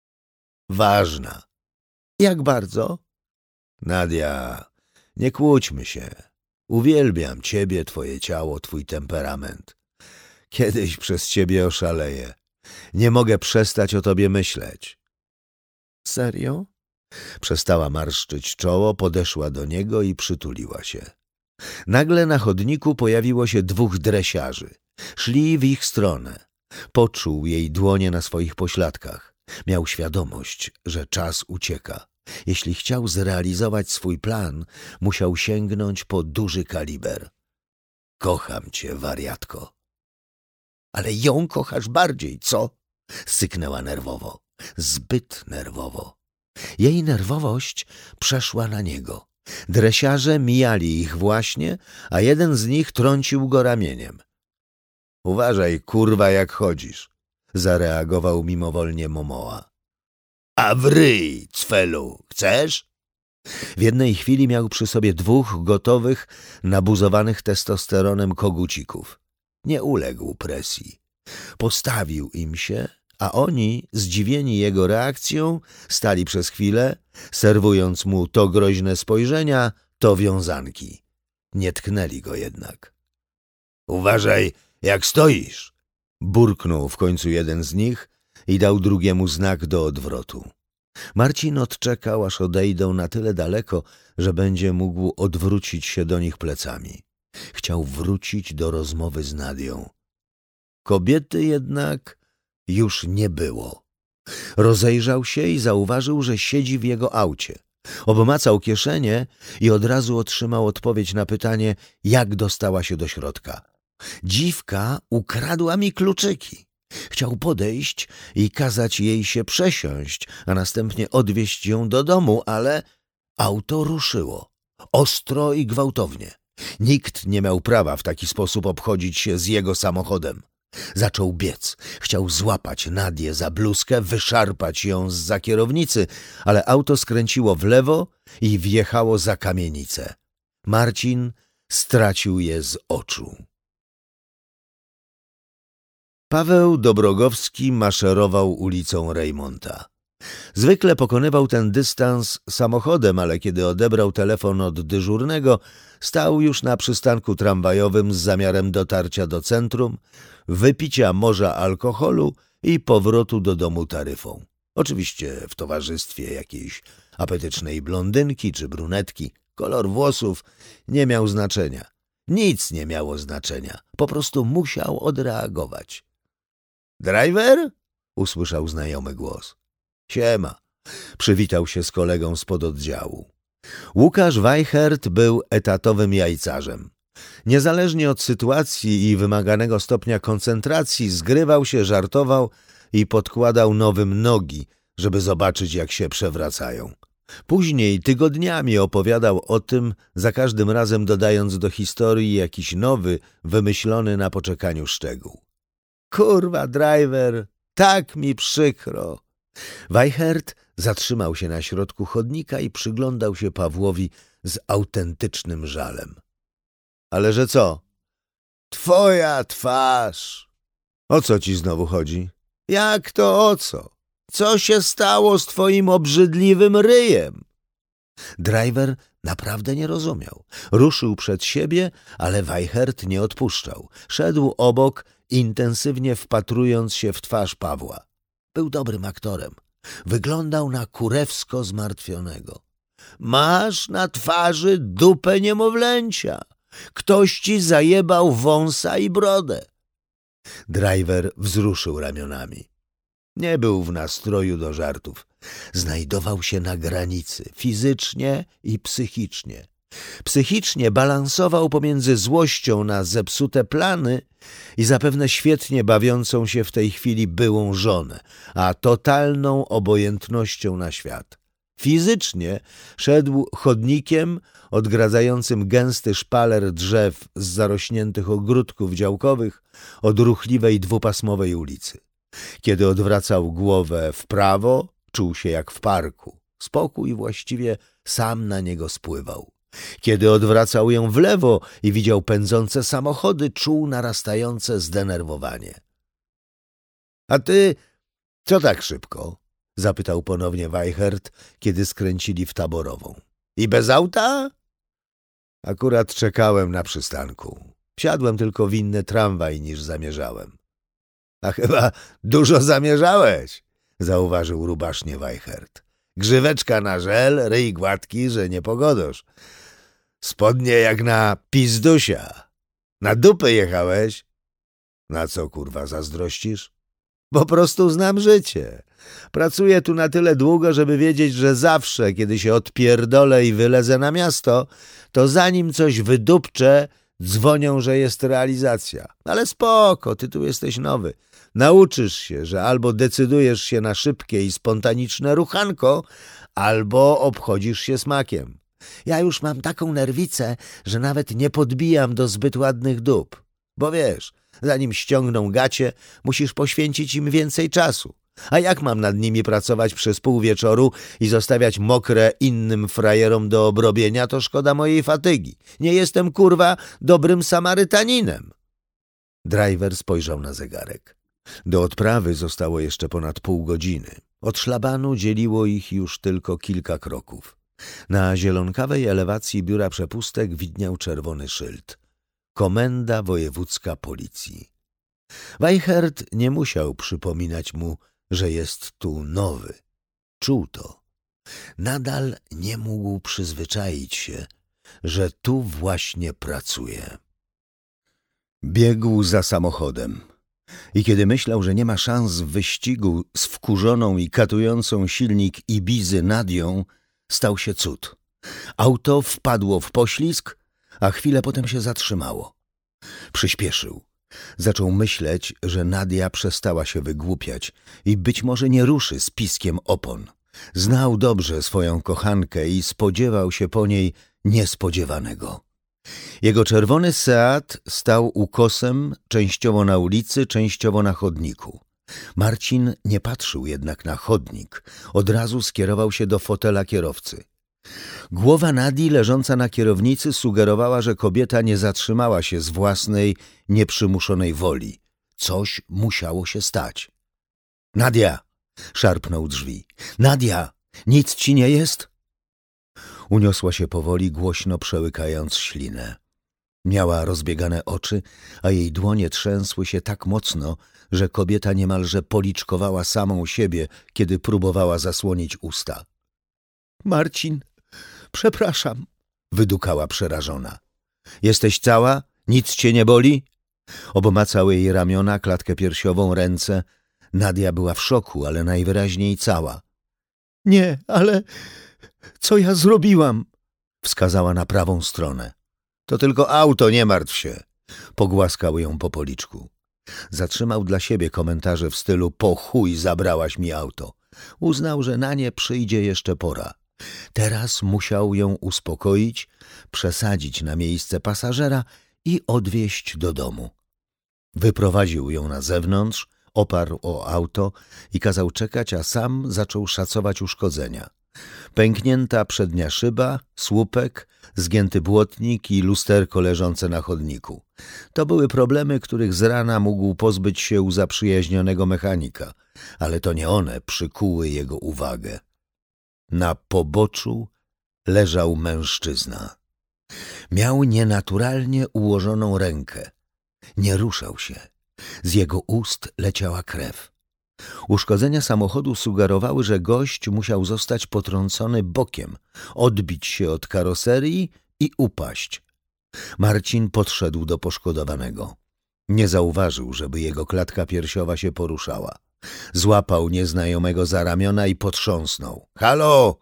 Ważna. Jak bardzo? Nadia, nie kłóćmy się. Uwielbiam ciebie, twoje ciało, twój temperament. Kiedyś przez ciebie oszaleję. Nie mogę przestać o tobie myśleć. Serio? Przestała marszczyć czoło, podeszła do niego i przytuliła się. Nagle na chodniku pojawiło się dwóch dresiarzy. Szli w ich stronę. Poczuł jej dłonie na swoich pośladkach. Miał świadomość, że czas ucieka. Jeśli chciał zrealizować swój plan, musiał sięgnąć po duży kaliber. Kocham cię, wariatko. Ale ją kochasz bardziej, co? Syknęła nerwowo. Zbyt nerwowo. Jej nerwowość przeszła na niego. Dresiarze mijali ich właśnie, a jeden z nich trącił go ramieniem. Uważaj, kurwa, jak chodzisz, zareagował mimowolnie Momoa. A wryj, cfelu, chcesz? W jednej chwili miał przy sobie dwóch gotowych, nabuzowanych testosteronem kogucików. Nie uległ presji. Postawił im się, a oni, zdziwieni jego reakcją, stali przez chwilę, serwując mu to groźne spojrzenia, to wiązanki. Nie tknęli go jednak. Uważaj, jak stoisz! Burknął w końcu jeden z nich i dał drugiemu znak do odwrotu. Marcin odczekał, aż odejdą na tyle daleko, że będzie mógł odwrócić się do nich plecami. Chciał wrócić do rozmowy z Nadią. Kobiety jednak już nie było. Rozejrzał się i zauważył, że siedzi w jego aucie. Obmacał kieszenie i od razu otrzymał odpowiedź na pytanie, jak dostała się do środka. Dziwka ukradła mi kluczyki. Chciał podejść i kazać jej się przesiąść, a następnie odwieźć ją do domu, ale auto ruszyło. Ostro i gwałtownie. Nikt nie miał prawa w taki sposób obchodzić się z jego samochodem. Zaczął biec. Chciał złapać Nadię za bluzkę, wyszarpać ją zza kierownicy, ale auto skręciło w lewo i wjechało za kamienicę. Marcin stracił je z oczu. Paweł Dobrogowski maszerował ulicą Rejmonta. Zwykle pokonywał ten dystans samochodem, ale kiedy odebrał telefon od dyżurnego, stał już na przystanku tramwajowym z zamiarem dotarcia do centrum, wypicia morza alkoholu i powrotu do domu taryfą. Oczywiście w towarzystwie jakiejś apetycznej blondynki czy brunetki. Kolor włosów nie miał znaczenia. Nic nie miało znaczenia. Po prostu musiał odreagować. Driver? Usłyszał znajomy głos. Siema. Przywitał się z kolegą spod oddziału. Łukasz Weichert był etatowym jajcarzem. Niezależnie od sytuacji i wymaganego stopnia koncentracji zgrywał się, żartował i podkładał nowym nogi, żeby zobaczyć, jak się przewracają. Później tygodniami opowiadał o tym, za każdym razem dodając do historii jakiś nowy, wymyślony na poczekaniu szczegół. Kurwa, driver, tak mi przykro. Weichert zatrzymał się na środku chodnika i przyglądał się Pawłowi z autentycznym żalem. Ale że co? Twoja twarz. O co ci znowu chodzi? Jak to o co? Co się stało z twoim obrzydliwym ryjem? Driver naprawdę nie rozumiał. Ruszył przed siebie, ale Weichert nie odpuszczał. Szedł obok, intensywnie wpatrując się w twarz Pawła. Był dobrym aktorem. Wyglądał na kurewsko zmartwionego. Masz na twarzy dupę niemowlęcia. Ktoś ci zajebał wąsa i brodę. Driver wzruszył ramionami. Nie był w nastroju do żartów. Znajdował się na granicy, fizycznie i psychicznie. Psychicznie balansował pomiędzy złością na zepsute plany i zapewne świetnie bawiącą się w tej chwili byłą żonę, a totalną obojętnością na świat. Fizycznie szedł chodnikiem odgradzającym gęsty szpaler drzew z zarośniętych ogródków działkowych od ruchliwej dwupasmowej ulicy. Kiedy odwracał głowę w prawo, czuł się jak w parku. Spokój właściwie sam na niego spływał. Kiedy odwracał ją w lewo i widział pędzące samochody, czuł narastające zdenerwowanie. — A ty co tak szybko? — zapytał ponownie Weichert, kiedy skręcili w Taborową. — I bez auta? — Akurat czekałem na przystanku. Wsiadłem tylko w inny tramwaj niż zamierzałem. — A chyba dużo zamierzałeś — zauważył rubasznie Weichert. — Grzyweczka na żel, ryj gładki, że nie pogodosz. Spodnie jak na pizdusia. Na dupę jechałeś? Na co, kurwa, zazdrościsz? Po prostu znam życie. Pracuję tu na tyle długo, żeby wiedzieć, że zawsze, kiedy się odpierdolę i wylezę na miasto, to zanim coś wydupczę, dzwonią, że jest realizacja. Ale spoko, ty tu jesteś nowy. Nauczysz się, że albo decydujesz się na szybkie i spontaniczne ruchanko, albo obchodzisz się smakiem. Ja już mam taką nerwicę, że nawet nie podbijam do zbyt ładnych dup. Bo wiesz, zanim ściągną gacie, musisz poświęcić im więcej czasu. A jak mam nad nimi pracować przez pół wieczoru i zostawiać mokre innym frajerom do obrobienia, to szkoda mojej fatygi. Nie jestem, kurwa, dobrym Samarytaninem. Driver spojrzał na zegarek. Do odprawy zostało jeszcze ponad pół godziny. Od szlabanu dzieliło ich już tylko kilka kroków. Na zielonkawej elewacji biura przepustek widniał czerwony szyld. Komenda Wojewódzka Policji. Weichert nie musiał przypominać mu, że jest tu nowy. Czuł to. Nadal nie mógł przyzwyczaić się, że tu właśnie pracuje. Biegł za samochodem. I kiedy myślał, że nie ma szans w wyścigu z wkurzoną i katującą silnik Ibizy Nadią, stał się cud. Auto wpadło w poślizg, a chwilę potem się zatrzymało. Przyspieszył. Zaczął myśleć, że Nadia przestała się wygłupiać i być może nie ruszy z piskiem opon. Znał dobrze swoją kochankę i spodziewał się po niej niespodziewanego. Jego czerwony Seat stał ukosem, częściowo na ulicy, częściowo na chodniku. Marcin nie patrzył jednak na chodnik. Od razu skierował się do fotela kierowcy. Głowa Nadii leżąca na kierownicy sugerowała, że kobieta nie zatrzymała się z własnej, nieprzymuszonej woli. Coś musiało się stać. — Nadia! — szarpnął drzwi. — Nadia! Nic ci nie jest? Uniosła się powoli, głośno przełykając ślinę. Miała rozbiegane oczy, a jej dłonie trzęsły się tak mocno, że kobieta niemalże policzkowała samą siebie, kiedy próbowała zasłonić usta. — Marcin, przepraszam — wydukała przerażona. — Jesteś cała? Nic cię nie boli? Obmacały jej ramiona, klatkę piersiową, ręce. Nadia była w szoku, ale najwyraźniej cała. — Nie, ale co ja zrobiłam? — wskazała na prawą stronę. To tylko auto, nie martw się. Pogłaskał ją po policzku. Zatrzymał dla siebie komentarze w stylu po chuj zabrałaś mi auto. Uznał, że na nie przyjdzie jeszcze pora. Teraz musiał ją uspokoić, przesadzić na miejsce pasażera i odwieźć do domu. Wyprowadził ją na zewnątrz, oparł o auto i kazał czekać, a sam zaczął szacować uszkodzenia. Pęknięta przednia szyba, słupek, zgięty błotnik i lusterko leżące na chodniku. To były problemy, których z rana mógł pozbyć się u zaprzyjaźnionego mechanika, ale to nie one przykuły jego uwagę. Na poboczu leżał mężczyzna. Miał nienaturalnie ułożoną rękę. Nie ruszał się. Z jego ust leciała krew. Uszkodzenia samochodu sugerowały, że gość musiał zostać potrącony bokiem, odbić się od karoserii i upaść. Marcin podszedł do poszkodowanego. Nie zauważył, żeby jego klatka piersiowa się poruszała. Złapał nieznajomego za ramiona i potrząsnął. — Halo!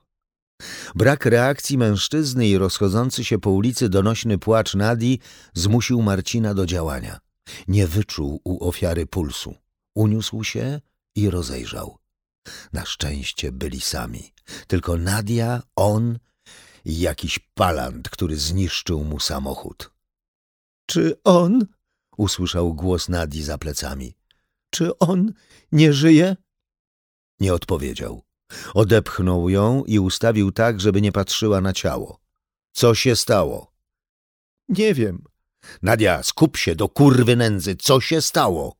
Brak reakcji mężczyzny i rozchodzący się po ulicy donośny płacz Nadii zmusił Marcina do działania. Nie wyczuł u ofiary pulsu. Uniósł się i rozejrzał. Na szczęście byli sami. Tylko Nadia, on i jakiś palant, który zniszczył mu samochód. — Czy on? — usłyszał głos Nadii za plecami. — Czy on nie żyje? Nie odpowiedział. Odepchnął ją i ustawił tak, żeby nie patrzyła na ciało. — Co się stało? — Nie wiem. — Nadia, skup się do kurwy nędzy. Co się stało?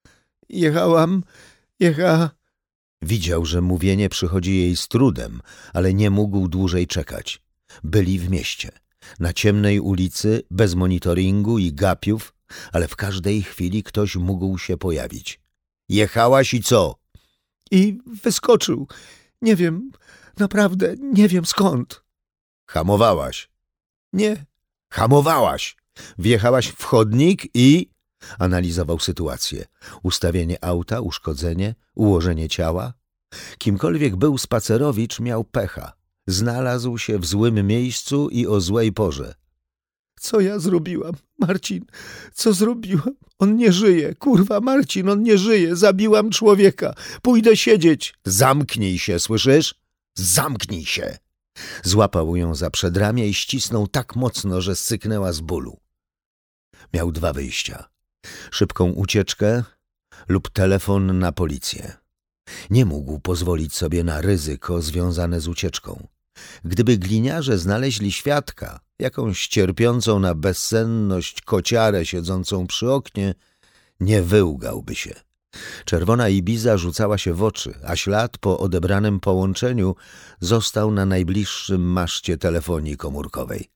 — Jechałam, jecha... Widział, że mówienie przychodzi jej z trudem, ale nie mógł dłużej czekać. Byli w mieście, na ciemnej ulicy, bez monitoringu i gapiów, ale w każdej chwili ktoś mógł się pojawić. — Jechałaś i co? — I wyskoczył. Nie wiem, naprawdę nie wiem skąd. — Hamowałaś? — Nie. — Hamowałaś. Wjechałaś w chodnik i... Analizował sytuację. Ustawienie auta, uszkodzenie, ułożenie ciała. Kimkolwiek był spacerowicz, miał pecha. Znalazł się w złym miejscu i o złej porze. — Co ja zrobiłam, Marcin? Co zrobiłam? On nie żyje. Kurwa, Marcin, on nie żyje. Zabiłam człowieka. Pójdę siedzieć. Zamknij się, słyszysz? Zamknij się. Złapał ją za przedramię i ścisnął tak mocno, że syknęła z bólu. Miał dwa wyjścia. Szybką ucieczkę lub telefon na policję. Nie mógł pozwolić sobie na ryzyko związane z ucieczką. Gdyby gliniarze znaleźli świadka, jakąś cierpiącą na bezsenność kociarę siedzącą przy oknie, nie wyłgałby się. Czerwona Ibiza rzucała się w oczy, a ślad po odebranym połączeniu został na najbliższym maszcie telefonii komórkowej.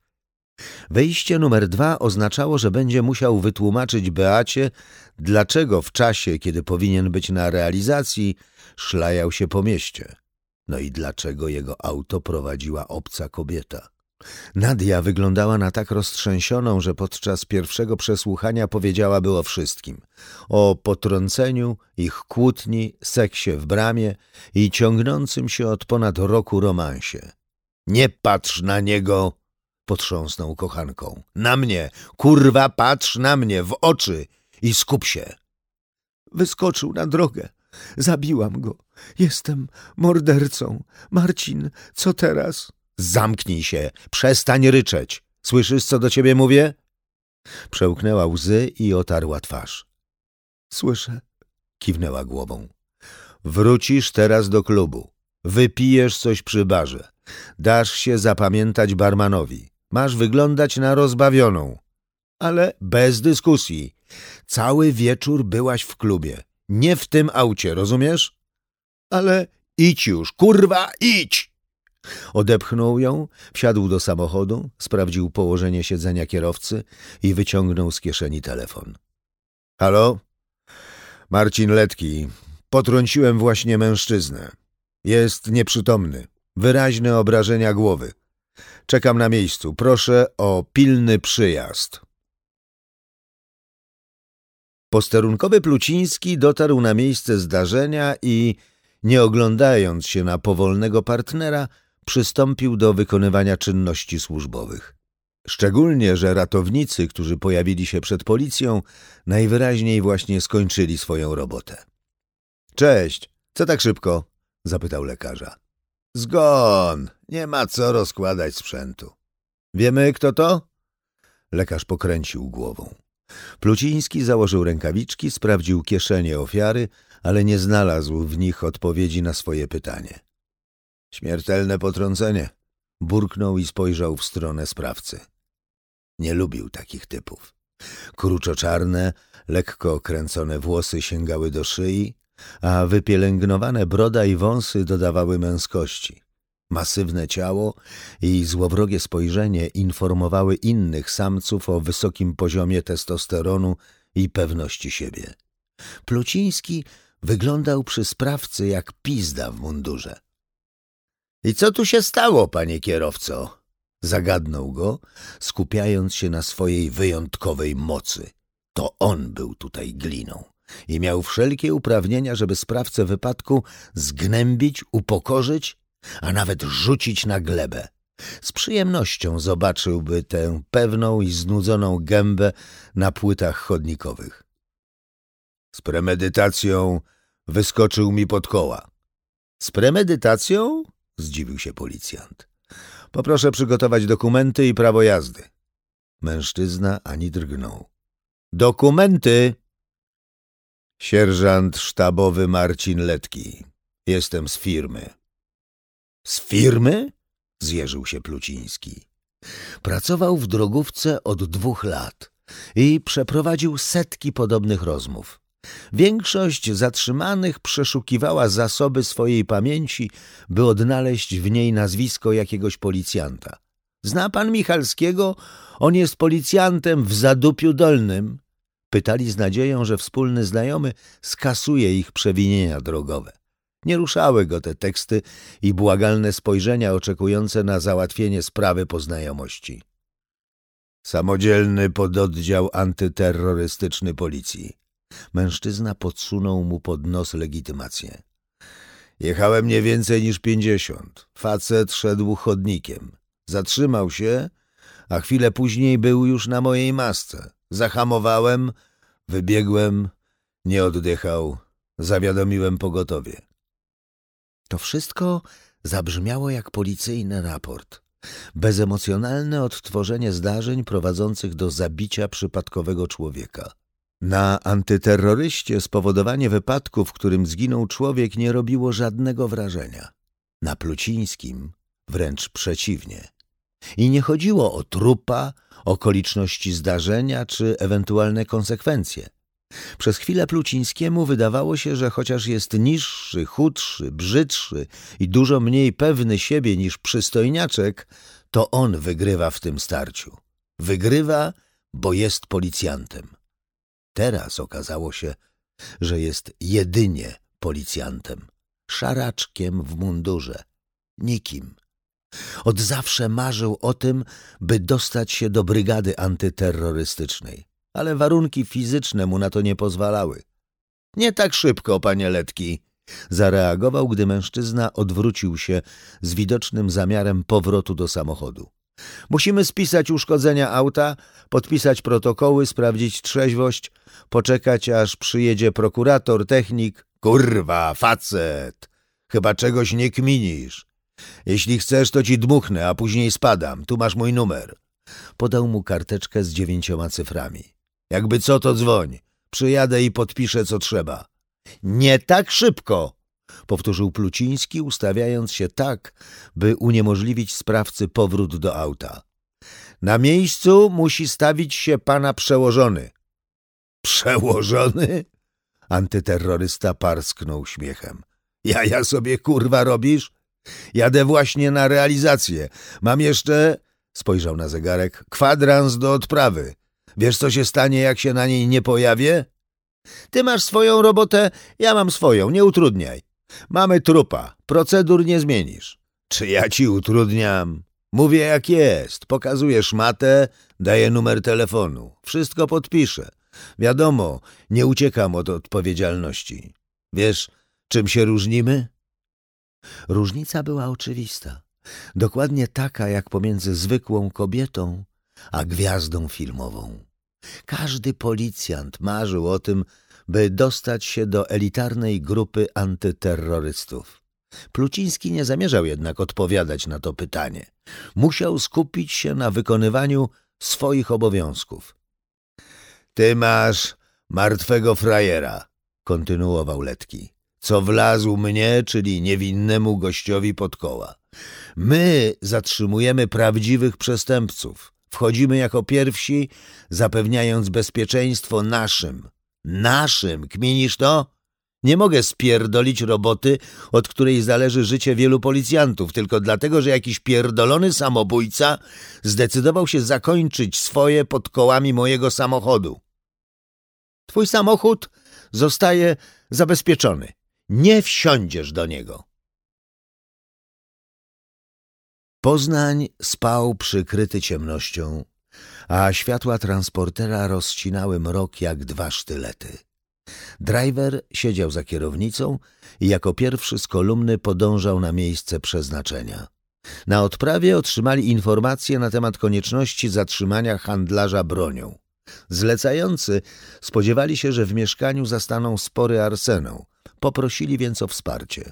Wejście numer dwa oznaczało, że będzie musiał wytłumaczyć Beacie, dlaczego w czasie, kiedy powinien być na realizacji, szlajał się po mieście. No i dlaczego jego auto prowadziła obca kobieta. Nadia wyglądała na tak roztrzęsioną, że podczas pierwszego przesłuchania powiedziałaby o wszystkim. O potrąceniu, ich kłótni, seksie w bramie i ciągnącym się od ponad roku romansie. — Nie patrz na niego! — potrząsnął kochanką. — Na mnie! Kurwa, patrz na mnie w oczy i skup się! Wyskoczył na drogę. Zabiłam go. Jestem mordercą. Marcin, co teraz? Zamknij się. Przestań ryczeć. Słyszysz, co do ciebie mówię? Przełknęła łzy i otarła twarz. Słyszę. Kiwnęła głową. Wrócisz teraz do klubu. Wypijesz coś przy barze. Dasz się zapamiętać barmanowi. Masz wyglądać na rozbawioną. Ale bez dyskusji. Cały wieczór byłaś w klubie. Nie w tym aucie, rozumiesz? Ale idź już, kurwa, idź! Odepchnął ją, wsiadł do samochodu, sprawdził położenie siedzenia kierowcy i wyciągnął z kieszeni telefon. Halo? Marcin Letki. Potrąciłem właśnie mężczyznę. Jest nieprzytomny. Wyraźne obrażenia głowy. Czekam na miejscu. Proszę o pilny przyjazd. Posterunkowy Pluciński dotarł na miejsce zdarzenia i, nie oglądając się na powolnego partnera, przystąpił do wykonywania czynności służbowych. Szczególnie, że ratownicy, którzy pojawili się przed policją, najwyraźniej właśnie skończyli swoją robotę. — Cześć, co tak szybko? — zapytał lekarza. — Zgon, nie ma co rozkładać sprzętu. — Wiemy, kto to? Lekarz pokręcił głową. Pluciński założył rękawiczki, sprawdził kieszenie ofiary, ale nie znalazł w nich odpowiedzi na swoje pytanie. — Śmiertelne potrącenie — burknął i spojrzał w stronę sprawcy. Nie lubił takich typów. Kruczoczarne, lekko okręcone włosy sięgały do szyi, a wypielęgnowane broda i wąsy dodawały męskości. Masywne ciało i złowrogie spojrzenie informowały innych samców o wysokim poziomie testosteronu i pewności siebie. Pluciński wyglądał przy sprawcy jak pizda w mundurze. — I co tu się stało, panie kierowco? Zagadnął go, skupiając się na swojej wyjątkowej mocy. To on był tutaj gliną i miał wszelkie uprawnienia, żeby sprawcę wypadku zgnębić, upokorzyć, a nawet rzucić na glebę. Z przyjemnością zobaczyłby tę pewną i znudzoną gębę na płytach chodnikowych. Z premedytacją wyskoczył mi pod koła. — Z premedytacją? — zdziwił się policjant. — Poproszę przygotować dokumenty i prawo jazdy. Mężczyzna ani drgnął. — Dokumenty! Sierżant sztabowy Marcin Letki. Jestem z firmy. — Z firmy? — zjeżył się Pluciński. Pracował w drogówce od dwóch lat i przeprowadził setki podobnych rozmów. Większość zatrzymanych przeszukiwała zasoby swojej pamięci, by odnaleźć w niej nazwisko jakiegoś policjanta. — Zna pan Michalskiego? On jest policjantem w Zadupiu Dolnym. Pytali z nadzieją, że wspólny znajomy skasuje ich przewinienia drogowe. Nie ruszały go te teksty i błagalne spojrzenia oczekujące na załatwienie sprawy po znajomości. Samodzielny pododdział antyterrorystyczny policji. Mężczyzna podsunął mu pod nos legitymację. Jechałem nie więcej niż pięćdziesiąt. Facet szedł chodnikiem. Zatrzymał się, a chwilę później był już na mojej masce. Zahamowałem, wybiegłem, nie oddychał, zawiadomiłem pogotowie. To wszystko zabrzmiało jak policyjny raport. Bezemocjonalne odtworzenie zdarzeń prowadzących do zabicia przypadkowego człowieka. Na antyterroryście spowodowanie wypadku, w którym zginął człowiek, nie robiło żadnego wrażenia. Na Plucińskim wręcz przeciwnie. I nie chodziło o trupa, okoliczności zdarzenia czy ewentualne konsekwencje. Przez chwilę Plucińskiemu wydawało się, że chociaż jest niższy, chudszy, brzydszy i dużo mniej pewny siebie niż przystojniaczek, to on wygrywa w tym starciu. Wygrywa, bo jest policjantem. Teraz okazało się, że jest jedynie policjantem, szaraczkiem w mundurze, nikim. Od zawsze marzył o tym, by dostać się do brygady antyterrorystycznej, ale warunki fizyczne mu na to nie pozwalały. — Nie tak szybko, panie Letki! — zareagował, gdy mężczyzna odwrócił się z widocznym zamiarem powrotu do samochodu. — Musimy spisać uszkodzenia auta, podpisać protokoły, sprawdzić trzeźwość, poczekać, aż przyjedzie prokurator, technik. — Kurwa, facet! Chyba czegoś nie kminisz. Jeśli chcesz, to ci dmuchnę, a później spadam. Tu masz mój numer. Podał mu karteczkę z dziewięcioma cyframi. Jakby co, to dzwoń. Przyjadę i podpiszę, co trzeba. Nie tak szybko! Powtórzył Pluciński, ustawiając się tak, by uniemożliwić sprawcy powrót do auta. Na miejscu musi stawić się pana przełożony. Przełożony? Antyterrorysta parsknął śmiechem. Jaja sobie kurwa robisz? Jadę właśnie na realizację. Mam jeszcze, spojrzał na zegarek, kwadrans do odprawy. Wiesz, co się stanie, jak się na niej nie pojawię? Ty masz swoją robotę, ja mam swoją, nie utrudniaj. Mamy trupa, procedur nie zmienisz. Czy ja ci utrudniam? Mówię jak jest, pokazuję szmatę, daję numer telefonu. Wszystko podpiszę. Wiadomo, nie uciekam od odpowiedzialności. Wiesz, czym się różnimy? Różnica była oczywista. Dokładnie taka jak pomiędzy zwykłą kobietą a gwiazdą filmową. Każdy policjant marzył o tym, by dostać się do elitarnej grupy antyterrorystów. Pluciński nie zamierzał jednak odpowiadać na to pytanie. Musiał skupić się na wykonywaniu swoich obowiązków. — Ty masz martwego frajera — kontynuował Letki, — co wlazł mnie, czyli niewinnemu gościowi pod koła. My zatrzymujemy prawdziwych przestępców. Wchodzimy jako pierwsi, zapewniając bezpieczeństwo naszym. Naszym, kminisz to? Nie mogę spierdolić roboty, od której zależy życie wielu policjantów, tylko dlatego, że jakiś pierdolony samobójca zdecydował się zakończyć swoje pod kołami mojego samochodu. Twój samochód zostaje zabezpieczony. Nie wsiądziesz do niego. Poznań spał przykryty ciemnością, a światła transportera rozcinały mrok jak dwa sztylety. Driver siedział za kierownicą i jako pierwszy z kolumny podążał na miejsce przeznaczenia. Na odprawie otrzymali informacje na temat konieczności zatrzymania handlarza bronią. Zlecający spodziewali się, że w mieszkaniu zastaną spory arsenał. Poprosili więc o wsparcie.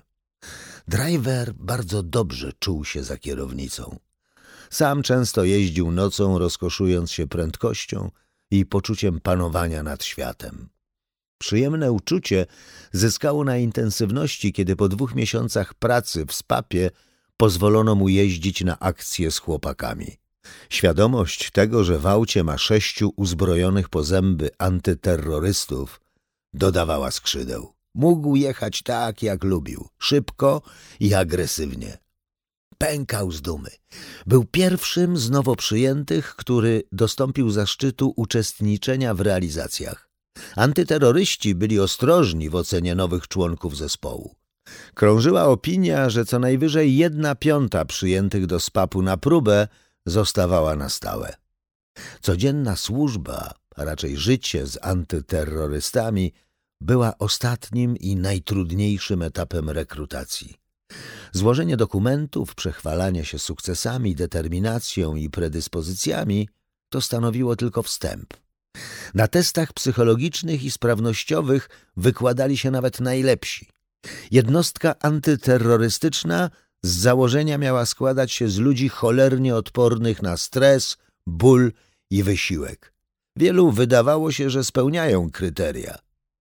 Driver bardzo dobrze czuł się za kierownicą. Sam często jeździł nocą, rozkoszując się prędkością i poczuciem panowania nad światem. Przyjemne uczucie zyskało na intensywności, kiedy po dwóch miesiącach pracy w Spapie pozwolono mu jeździć na akcje z chłopakami. Świadomość tego, że w aucie ma sześciu uzbrojonych po zęby antyterrorystów, dodawała skrzydeł. Mógł jechać tak, jak lubił, szybko i agresywnie. Pękał z dumy. Był pierwszym z nowo przyjętych, który dostąpił zaszczytu uczestniczenia w realizacjach. Antyterroryści byli ostrożni w ocenie nowych członków zespołu. Krążyła opinia, że co najwyżej jedna piąta przyjętych do Spapu na próbę zostawała na stałe. Codzienna służba, a raczej życie z antyterrorystami, była ostatnim i najtrudniejszym etapem rekrutacji. Złożenie dokumentów, przechwalanie się sukcesami, determinacją i predyspozycjami to stanowiło tylko wstęp. Na testach psychologicznych i sprawnościowych wykładali się nawet najlepsi. Jednostka antyterrorystyczna z założenia miała składać się z ludzi cholernie odpornych na stres, ból i wysiłek. Wielu wydawało się, że spełniają kryteria,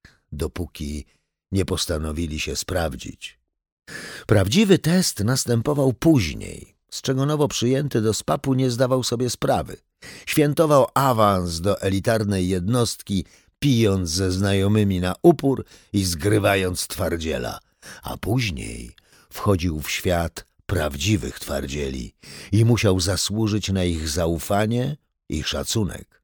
dopóki nie postanowili się sprawdzić. Prawdziwy test następował później, z czego nowo przyjęty do Spapu nie zdawał sobie sprawy. Świętował awans do elitarnej jednostki, pijąc ze znajomymi na upór i zgrywając twardziela, a później wchodził w świat prawdziwych twardzieli i musiał zasłużyć na ich zaufanie i szacunek.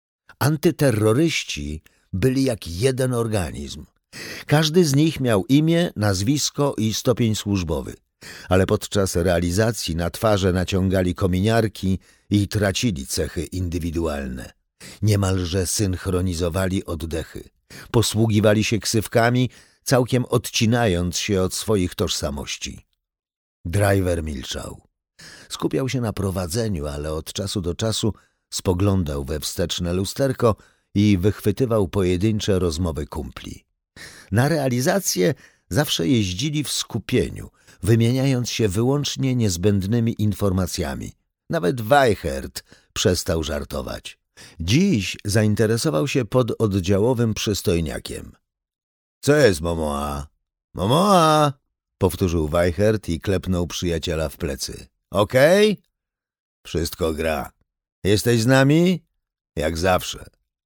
Antyterroryści byli jak jeden organizm. Każdy z nich miał imię, nazwisko i stopień służbowy, ale podczas realizacji na twarze naciągali kominiarki i tracili cechy indywidualne. Niemalże synchronizowali oddechy. Posługiwali się ksywkami, całkiem odcinając się od swoich tożsamości. Driver milczał. Skupiał się na prowadzeniu, ale od czasu do czasu spoglądał we wsteczne lusterko i wychwytywał pojedyncze rozmowy kumpli. Na realizację zawsze jeździli w skupieniu, wymieniając się wyłącznie niezbędnymi informacjami. Nawet Weichert przestał żartować. Dziś zainteresował się pododdziałowym przystojniakiem. — Co jest, Momoa? — Momoa! — powtórzył Weichert i klepnął przyjaciela w plecy. — Okej? Okay? — Wszystko gra. Jesteś z nami? — Jak zawsze.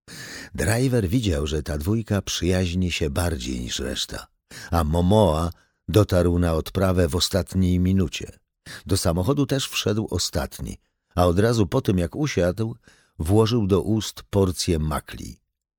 Driver widział, że ta dwójka przyjaźni się bardziej niż reszta, a Momoa dotarł na odprawę w ostatniej minucie. Do samochodu też wszedł ostatni, a od razu po tym, jak usiadł, włożył do ust porcję makli.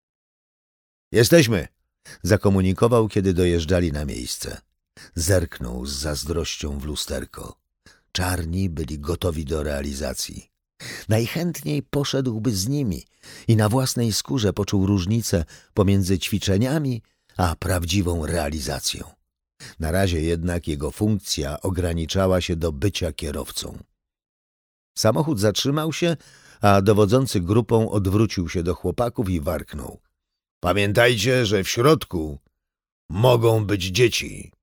— Jesteśmy! — zakomunikował, kiedy dojeżdżali na miejsce. Zerknął z zazdrością w lusterko. Czarni byli gotowi do realizacji. Najchętniej poszedłby z nimi i na własnej skórze poczuł różnicę pomiędzy ćwiczeniami a prawdziwą realizacją. Na razie jednak jego funkcja ograniczała się do bycia kierowcą. Samochód zatrzymał się, a dowodzący grupą odwrócił się do chłopaków i warknął. Pamiętajcie, że w środku mogą być dzieci.